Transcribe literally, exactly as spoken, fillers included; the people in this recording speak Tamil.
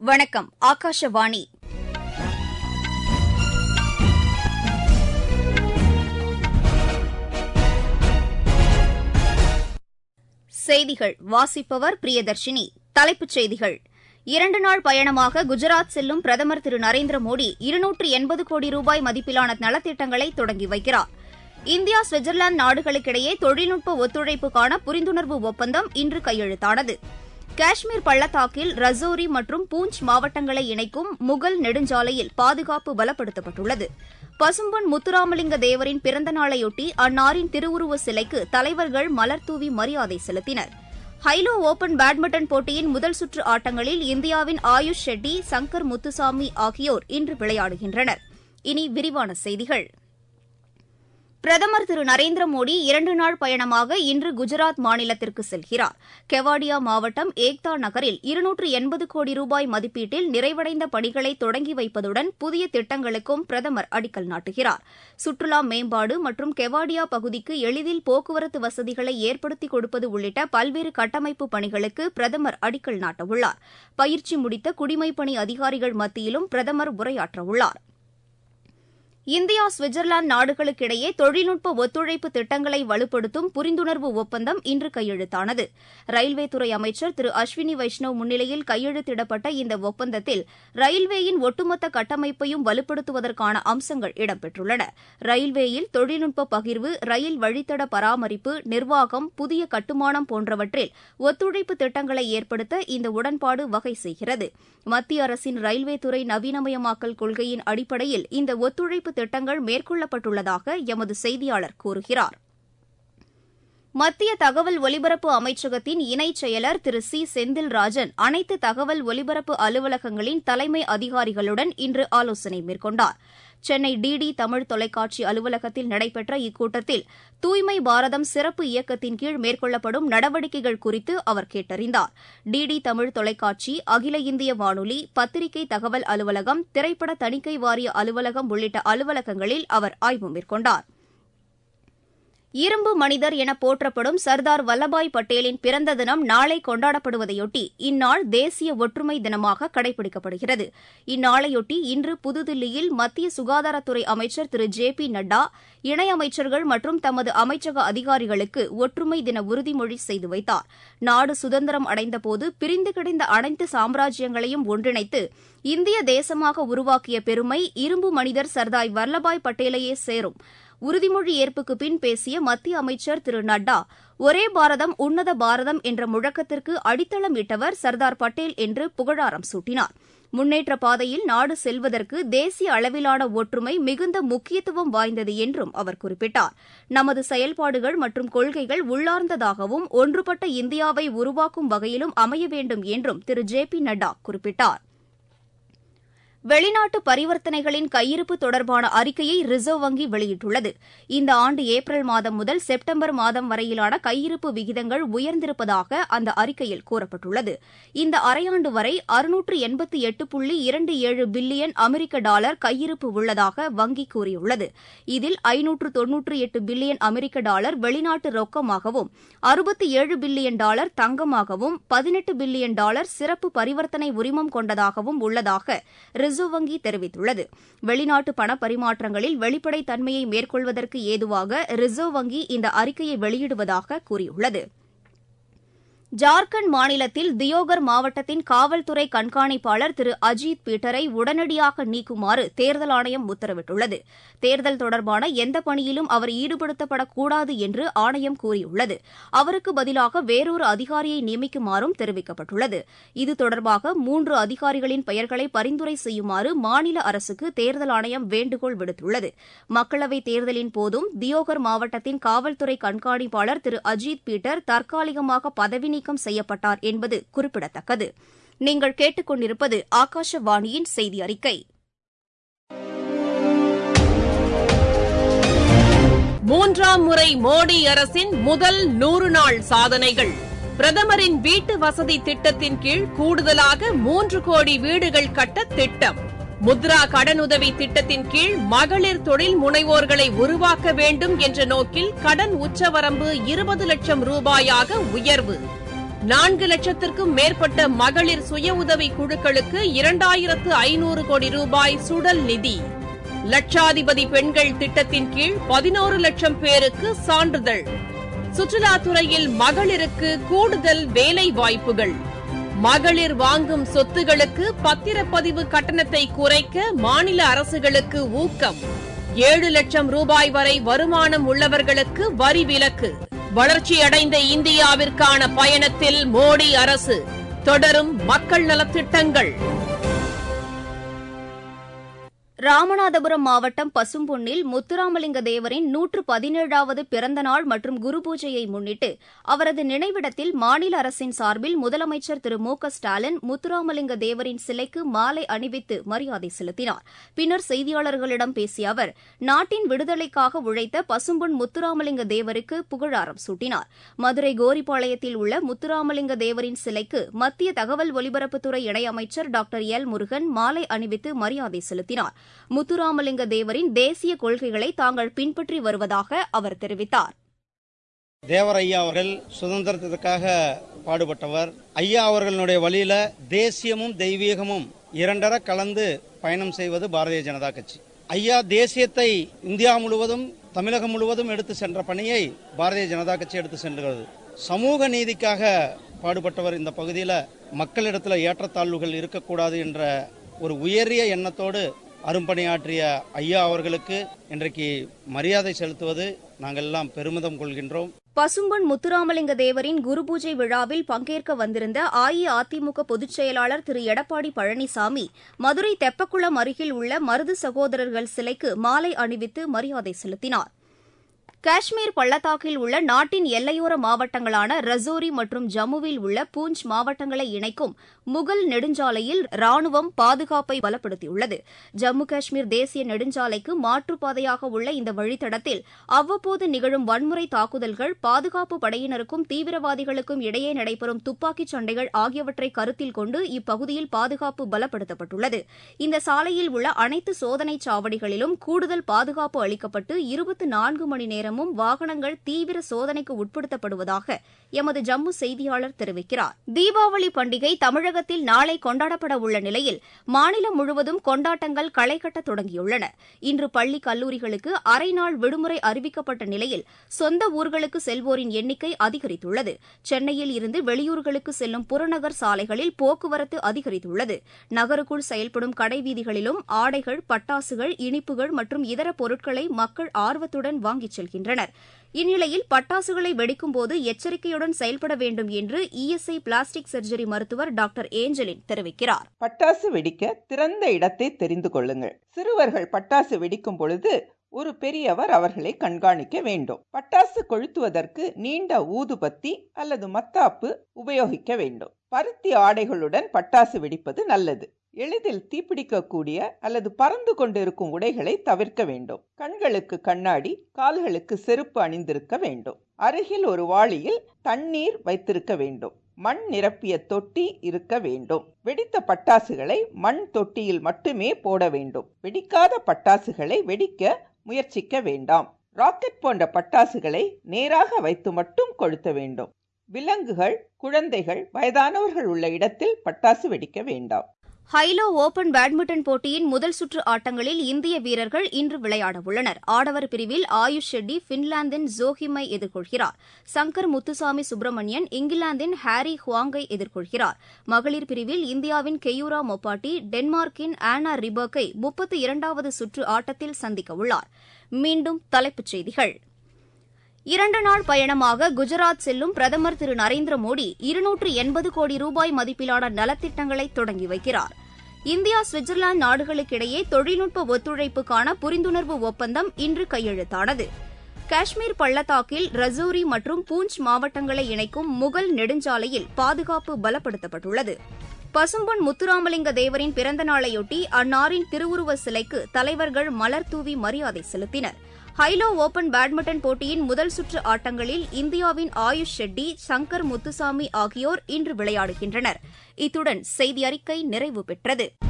வணக்கம். ஆகாஷவாணி. செய்திகள் வாசிப்பவர் பிரியதர்ஷினி. தலைப்புச் செய்திகள். இரண்டு நாள் பயணமாக குஜராத் செல்லும் பிரதமர் திரு நரேந்திர மோடி இருநூற்று எண்பது கோடி ரூபாய் மதிப்பிலான நலத்திட்டங்களை தொடங்கி வைக்கிறார். இந்தியா சுவிட்சர்லாந்து நாடுகளுக்கிடையே தொழில்நுட்ப ஒத்துழைப்புக்கான புரிந்துணர்வு ஒப்பந்தம் இன்று கையெழுத்தானது. காஷ்மீர் பள்ளத்தாக்கில் ரஜோரி மற்றும் பூஞ்ச் மாவட்டங்களை இணைக்கும் முகல் நெடுஞ்சாலையில் பாதுகாப்பு பலப்படுத்தப்பட்டுள்ளது. பசும்பொன் முத்துராமலிங்க தேவரின் பிறந்த நாளையொட்டி அன்னாரின் திருவுருவ சிலைக்கு தலைவர்கள் மலர்தூவி மரியாதை செலுத்தினர். ஹைலோ ஒபன் பேட்மிண்டன் போட்டியின் முதல் சுற்று ஆட்டங்களில் இந்தியாவின் ஆயுஷ் ஷெட்டி, சங்கர் முத்துசாமி ஆகியோர் இன்று விளையாடுகின்றனர். இனி விரிவான செய்திகள். பிரதமர் திரு நரேந்திர மோடி இரண்டு நாள் பயணமாக இன்று குஜராத் மாநிலத்திற்கு செல்கிறார். கெவாடியா மாவட்டம் ஏக்தா நகரில் இருநூற்று எண்பது கோடி ரூபாய் மதிப்பீட்டில் நிறைவடைந்த பணிகளை தொடங்கி வைப்பதுடன் புதிய திட்டங்களுக்கும் பிரதமர் அடிக்கல் நாட்டுகிறார். சுற்றுலா மேம்பாடு மற்றும் கெவாடியா பகுதிக்கு எளிதில் போக்குவரத்து வசதிகளை ஏற்படுத்திக் கொடுப்பது உள்ளிட்ட பல்வேறு கட்டமைப்பு பணிகளுக்கு பிரதமர் அடிக்கல் நாட்டவுள்ளார். பயிற்சி முடித்த குடிமைப்பணி அதிகாரிகள் மத்தியிலும் பிரதமர் உரையாற்றவுள்ளார். இந்தியா சுவிட்சர்லாந்து நாடுகளுக்கிடையே தொழில்நுட்ப ஒத்துழைப்பு திட்டங்களை வலுப்படுத்தும் புரிந்துணர்வு ஒப்பந்தம் இன்று கையெழுத்தானது. ரயில்வேத்துறை அமைச்சர் திரு அஸ்வினி வைஷ்ணவ் முன்னிலையில் கையெழுத்திடப்பட்ட இந்த ஒப்பந்தத்தில் ரயில்வேயின் ஒட்டுமொத்த கட்டமைப்பையும் வலுப்படுத்துவதற்கான அம்சங்கள் இடம்பெற்றுள்ளன. ரயில்வேயில் தொழில்நுட்ப பகிர்வு, ரயில் வழித்தட பராமரிப்பு, நிர்வாகம், புதிய கட்டுமானம் போன்றவற்றில் ஒத்துழைப்பு திட்டங்களை ஏற்படுத்த இந்த உடன்பாடு வகை செய்கிறது. மத்திய அரசின் ரயில்வேத்துறை நவீனமயமாக்கல் கொள்கையின் அடிப்படையில் இந்த ஒத்துழைப்பு திட்டங்கள் மேற்கொள்ளப்பட்டுள்ளதாக எமது செய்தியாளர் கூறுகிறார். மத்திய தகவல் ஒலிபரப்பு அமைச்சகத்தின் இணைச் செயலர் திரு சி செந்தில்ராஜன் அனைத்து தகவல் ஒலிபரப்பு அலுவலகங்களின் தலைமை அதிகாரிகளுடன் இன்று ஆலோசனை மேற்கொண்டார். சென்னை டிடி தமிழ் தொலைக்காட்சி அலுவலகத்தில் நடைபெற்ற இக்கூட்டத்தில் தூய்மை பாரதம் சிறப்பு இயக்கத்தின் கீழ் மேற்கொள்ளப்படும் நடவடிக்கைகள் குறித்து அவர் கேட்டறிந்தார். டிடி தமிழ் தொலைக்காட்சி, அகில இந்திய வானொலி, பத்திரிகை தகவல் அலுவலகம், திரைப்பட தணிக்கை வாரிய அலுவலகம் உள்ளிட்ட அலுவலகங்களில் அவர் ஆய்வு மேற்கொண்டார். இரும்பு மனிதர் என போற்றப்படும் சர்தார் வல்லபாய் பட்டேலின் பிறந்த தினம் நாளை கொண்டாடப்படுவதையொட்டி இந்நாள் தேசிய ஒற்றுமை தினமாக கடைபிடிக்கப்படுகிறது. இந்நாளையொட்டி இன்று புதுதில்லியில் மத்திய சுகாதாரத்துறை அமைச்சர் திரு ஜே பி நட்டா இணையமைச்சர்கள் மற்றும் தமது அமைச்சக அதிகாரிகளுக்கு ஒற்றுமை தின உறுதிமொழி செய்து வைத்தார். நாடு சுதந்திரம் அடைந்தபோது பிரிந்து கிடந்த அனைத்து சாம்ராஜ்யங்களையும் ஒன்றிணைத்து இந்திய தேசமாக உருவாக்கிய பெருமை இரும்பு மனிதர் சர்தார் வல்லபாய் பட்டேலையே சேரும். உறுதிமொழி ஏற்புக்கு பின் பேசிய மத்திய அமைச்சர் திரு நட்டா, ஒரே பாரதம் உன்னத பாரதம் என்ற முழக்கத்திற்கு அடித்தளம் இட்டவர் சர்தார் பட்டேல் என்று புகழாரம் சூட்டினார். முன்னேற்ற பாதையில் நாடு செல்வதற்கு தேசிய அளவிலான ஒற்றுமை மிகுந்த முக்கியத்துவம் வாய்ந்தது என்றும் அவர் குறிப்பிட்டார். நமது செயல்பாடுகள் மற்றும் கொள்கைகள் உள்ளார்ந்ததாகவும் ஒன்றுபட்ட இந்தியாவை உருவாக்கும் வகையிலும் அமைய வேண்டும் என்றும் திரு ஜே பி நட்டா குறிப்பிட்டார். வெளிநாட்டு பரிவர்த்தனைகளின் கையிருப்பு தொடர்பான அறிக்கையை ரிசர்வ் வங்கி வெளியிட்டுள்ளது. இந்த ஆண்டு ஏப்ரல் மாதம் முதல் செப்டம்பர் மாதம் வரையிலான கையிருப்பு விகிதங்கள் உயர்ந்திருப்பதாக அந்த அறிக்கையில் கூறப்பட்டுள்ளது. இந்த அரையாண்டு வரை அறுநூற்று எண்பத்தி எட்டு புள்ளி இரண்டு ஏழு பில்லியன் அமெரிக்க டாலர் கையிருப்பு உள்ளதாக வங்கி கூறியுள்ளது. இதில் ஐநூற்று தொன்னூற்று எட்டு பில்லியன் அமெரிக்க டாலர் வெளிநாட்டு ரொக்கமாகவும், அறுபத்தி ஏழு பில்லியன் டாலர் தங்கமாகவும், பதினெட்டு பில்லியன் டாலர் சிறப்பு பரிவர்த்தனை உரிமம் கொண்டதாகவும் உள்ளதாக ரிசர்வ் வங்கி தெரிவித்துள்ளது. வெளிநாட்டு பண பரிமாற்றங்களில் வெளிப்படைத் தன்மையை மேற்கொள்வதற்கு ஏதுவாக ரிசர்வ் வங்கி இந்த அறிக்கையை வெளியிடுவதாக கூறியுள்ளது. ஜார்க்கண்ட் மாநிலத்தில் தியோகர் மாவட்டத்தின் காவல்துறை கண்காணிப்பாளர் திரு அஜித் பீட்டரை உடனடியாக நீக்குமாறு தேர்தல் ஆணையம் உத்தரவிட்டுள்ளது. தேர்தல் தொடர்பான எந்த பணியிலும் அவர் ஈடுபடுத்தப்படக்கூடாது என்று ஆணையம் கூறியுள்ளது. அவருக்கு பதிலாக வேறொரு அதிகாரியை நியமிக்குமாறும் தெரிவிக்கப்பட்டுள்ளது. இது தொடர்பாக மூன்று அதிகாரிகளின் பெயர்களை பரிந்துரை செய்யுமாறு மாநில அரசுக்கு தேர்தல் ஆணையம் வேண்டுகோள் விடுத்துள்ளது. மக்களவைத் தேர்தலின் போதும் தியோகர் மாவட்டத்தின் காவல்துறை கண்காணிப்பாளர் திரு அஜித் பீட்டர் தற்காலிகமாக பதவி நீக்கம் செய்யப்பட்டார் என்பது குறிப்பிடத்தக்கது. நீங்கள் கேட்டுக் கொண்டிருப்பது ஆகாஷவாணியின் செய்தி அறிக்கை. மூன்றாம் முறை மோடி அரசின் முதல் நூறு நாள் சாதனைகள். பிரதமரின் வீட்டு வசதி திட்டத்தின் கீழ் கூடுதலாக மூன்று கோடி வீடுகள் கட்ட திட்டம். முத்ரா கடனுதவி திட்டத்தின் கீழ் மகளிர் தொழில் முனைவோர்களை உருவாக்க வேண்டும் என்ற நோக்கில் கடன் உச்சவரம்பு இருபது லட்சம் ரூபாயாக உயர்வு. நான்கு லட்சத்திற்கும் மேற்பட்ட மகளிர் சுய உதவி குழுக்களுக்கு இரண்டாயிரத்து ஐநூறு கோடி ரூபாய் சுடல் நிதி. லட்சாதிபதி பெண்கள் திட்டத்தின் கீழ் பதினோரு லட்சம் பேருக்கு சான்றிதழ். சுற்றுலாத்துறையில் மகளிருக்கு கூடுதல் வேலை வாய்ப்புகள். மகளிர் வாங்கும் சொத்துகளுக்கு பத்திரப்பதிவு கட்டணத்தை குறைக்க மாநில அரசுகளுக்கு ஊக்கம். ஏழு லட்சம் ரூபாய் வரை வருமானம் உள்ளவர்களுக்கு வரி விலக்கு. வளர்ச்சியடைந்த இந்தியாவிற்கான பயணத்தில் மோடி அரசு. தொடரும் மக்கள் நலத்திட்டங்கள். ராமநாதபுரம் மாவட்டம் பசும்பொன்னில் முத்துராமலிங்க தேவரின் நூற்று பதினேழாவது பிறந்த நாள் மற்றும் குரு பூஜையை முன்னிட்டு அவரது நினைவிடத்தில் மாநில அரசின் சார்பில் முதலமைச்சர் திரு மு க ஸ்டாலின் முத்துராமலிங்க தேவரின் சிலைக்கு மாலை அணிவித்து மரியாதை செலுத்தினார். பின்னர் செய்தியாளர்களிடம் பேசிய அவர், நாட்டின் விடுதலைக்காக உழைத்த பசும்பொன் முத்துராமலிங்க தேவருக்கு புகழாரம் சூட்டினார். மதுரை கோரிப்பாளையத்தில் உள்ள முத்துராமலிங்க தேவரின் சிலைக்கு மத்திய தகவல் ஒலிபரப்புத்துறை இணையமைச்சர் டாக்டர் எல் முருகன் மாலை அணிவித்து மரியாதை செலுத்தினார். முத்துராமலிங்க தேவரின் தேசிய கொள்கைகளை தாங்கள் பின்பற்றி வருவதாக அவர் தெரிவித்தார். தேவர் ஐயா அவர்கள் சுதந்திரத்திற்காக பாடுபட்டவர். ஐயா அவர்களுடைய வழியில தேசியமும் தெய்வீகமும் இரண்டர கலந்து பயணம் செய்வது பாரதிய ஜனதா கட்சி. ஐயா தேசியத்தை இந்தியா முழுவதும் தமிழகம் முழுவதும் எடுத்து சென்ற பணியை பாரதிய ஜனதா கட்சி எடுத்து சென்றது. சமூக நீதிக்காக பாடுபட்டவர். இந்த பகுதியில் மக்களிடத்தில் ஏற்றத்தாழ்வுகள் இருக்கக்கூடாது என்ற ஒரு உயரிய எண்ணத்தோடு அரும்பணியாற்றிய ஐயா அவர்களுக்கு இன்றைக்கு மரியாதை செலுத்துவது நாங்கள் எல்லாம் பெருமிதம் கொள்கின்றோம். பசும்பொன் முத்துராமலிங்க தேவரின் குரு பூஜை விழாவில் பங்கேற்க வந்திருந்த அஇஅதிமுக பொதுச் செயலாளர் திரு எடப்பாடி பழனிசாமி மதுரை தெப்பக்குளம் அருகில் உள்ள மருது சகோதரர்கள் சிலைக்கு மாலை அணிவித்து மரியாதை செலுத்தினார். காஷ்மீர் பள்ளத்தாக்கில் உள்ள நாட்டின் எல்லையோர மாவட்டங்களான ரஜோரி மற்றும் ஜம்முவில் உள்ள பூஞ்ச் மாவட்டங்களை இணைக்கும் முகல் நெடுஞ்சாலையில் ராணுவம் பாதுகாப்பை பலப்படுத்தியுள்ளது. ஜம்மு காஷ்மீர் தேசிய நெடுஞ்சாலைக்கு மாற்றுப்பாதையாக உள்ள இந்த வழித்தடத்தில் அவ்வப்போது நிகழும் வன்முறை தாக்குதல்கள், பாதுகாப்பு படையினருக்கும் தீவிரவாதிகளுக்கும் இடையே நடைபெறும் துப்பாக்கிச் சண்டைகள் ஆகியவற்றை கருத்தில் கொண்டு இப்பகுதியில் பாதுகாப்பு பலப்படுத்தப்பட்டுள்ளது. இந்த சாலையில் உள்ள அனைத்து சோதனைச் சாவடிகளிலும் கூடுதல் பாதுகாப்பு அளிக்கப்பட்டு இருபத்தி நான்கு மணி நேரம் வாகனங்கள் தீவிர சோதனைக்கு உட்படுத்தப்படுவதாக எமது ஜம்மு செய்தியாளர் தெரிவிக்கிறார். தீபாவளி பண்டிகை தமிழகத்தில் நாளை கொண்டாடப்பட உள்ள நிலையில் மாநிலம் முழுவதும் கொண்டாட்டங்கள் களைகட்ட தொடங்கியுள்ளன. இன்று பள்ளி கல்லூரிகளுக்கு அரை நாள் விடுமுறை அறிவிக்கப்பட்ட நிலையில் சொந்த ஊர்களுக்கு செல்வோரின் எண்ணிக்கை அதிகரித்துள்ளது. சென்னையில் இருந்து வெளியூர்களுக்கு செல்லும் புறநகர் சாலைகளில் போக்குவரத்து அதிகரித்துள்ளது. நகருக்குள் செயல்படும் கடைவீதிகளிலும் ஆடைகள், பட்டாசுகள், இனிப்புகள் மற்றும் இதர பொருட்களை மக்கள் ஆர்வத்துடன் வாங்கிச் செல்கின்றனர். இந்நிலையில் பட்டாசுகளை வெடிக்கும்போது எச்சரிக்கையுடன் செயல்பட வேண்டும் என்று இஎஸ்ஐ பிளாஸ்டிக் சர்ஜரி மருத்துவர் டாக்டர் ஏஞ்சலின் தெரிவிக்கிறார். பட்டாசு வெடிக்க திறந்த இடத்தை தெரிந்து கொள்ளுங்கள். சிறுவர்கள் பட்டாசு வெடிக்கும் பொழுது ஒரு பெரியவர் அவர்களை கண்காணிக்க வேண்டும். பட்டாசு கொளுத்துவதற்கு நீண்ட ஊதுபத்தி அல்லது மத்தாப்பு உபயோகிக்க வேண்டும். பருத்தி ஆடைகளுடன் பட்டாசு வெடிப்பது நல்லது. எளிதில் தீப்பிடிக்கக்கூடிய அல்லது பறந்து கொண்டிருக்கும் உடைகளை தவிர்க்க வேண்டும். கண்களுக்கு கண்ணாடி, கால்களுக்கு செருப்பு அணிந்திருக்க வேண்டும். அருகில் ஒரு வாளியில் தண்ணீர் வைத்திருக்க வேண்டும். மண் நிரப்பிய தொட்டி இருக்க வேண்டும். வெடித்த பட்டாசுகளை மண் தொட்டியில் மட்டுமே போட வேண்டும். வெடிக்காத பட்டாசுகளை வெடிக்க முயற்சிக்க வேண்டாம். ராக்கெட் போன்ற பட்டாசுகளை நேராக வைத்து மட்டும் கொளுத்த வேண்டும். விலங்குகள், குழந்தைகள், வயதானவர்கள் உள்ள இடத்தில் பட்டாசு வெடிக்க வேண்டாம். ஹைலோ ஓபன் பேட்மிண்டன் போட்டியின் முதல் சுற்று ஆட்டங்களில் இந்திய வீரர்கள் இன்று விளையாட உள்ளனர். ஆடவர் பிரிவில் ஆயுஷ் ஷெட்டி பின்லாந்தின் ஜோஹிமை எதிர்கொள்கிறார். சங்கர் முத்துசாமி சுப்பிரமணியன் இங்கிலாந்தின் ஹாரி ஹுவாங்கை எதிர்கொள்கிறார். மகளிர் பிரிவில் இந்தியாவின் கெயூரா மொப்பாட்டி டென்மார்க்கின் ஆனா ரிபர்க்கை முப்பத்தி இரண்டாவது சுற்று ஆட்டத்தில் சந்திக்க உள்ளார். மீண்டும் தலைப்புச் செய்திகள். இரண்டு நாள் பயணமாக குஜராத் செல்லும் பிரதமர் திரு நரேந்திர மோடி இருநூற்று எண்பது கோடி ரூபாய் மதிப்பிலான நலத்திட்டங்களை தொடங்கி வைக்கிறார். இந்தியா சுவிட்சர்லாந்து நாடுகளுக்கிடையே தொழில்நுட்ப ஒத்துழைப்புக்கான புரிந்துணர்வு ஒப்பந்தம் இன்று கையெழுத்தானது. காஷ்மீர் பள்ளத்தாக்கில் ரஜோரி மற்றும் பூஞ்ச் மாவட்டங்களை இணைக்கும் முகல் நெடுஞ்சாலையில் பாதுகாப்பு பலப்படுத்தப்பட்டுள்ளது. பசும்பொன் முத்துராமலிங்க தேவரின் பிறந்த நாளையொட்டி அன்னாரின் திருவுருவ சிலைக்கு தலைவர்கள் மலர் தூவி மரியாதை செலுத்தினர். ஹைலோ ஓபன் பேட்மிண்டன் போட்டியின் முதல் சுற்று ஆட்டங்களில் இந்தியாவின் ஆயுஷ் ஷெட்டி, சங்கர் முத்துசாமி ஆகியோர் இன்று விளையாடுகின்றனர். இத்துடன் செய்தி அறிக்கை நிறைவு பெற்றது.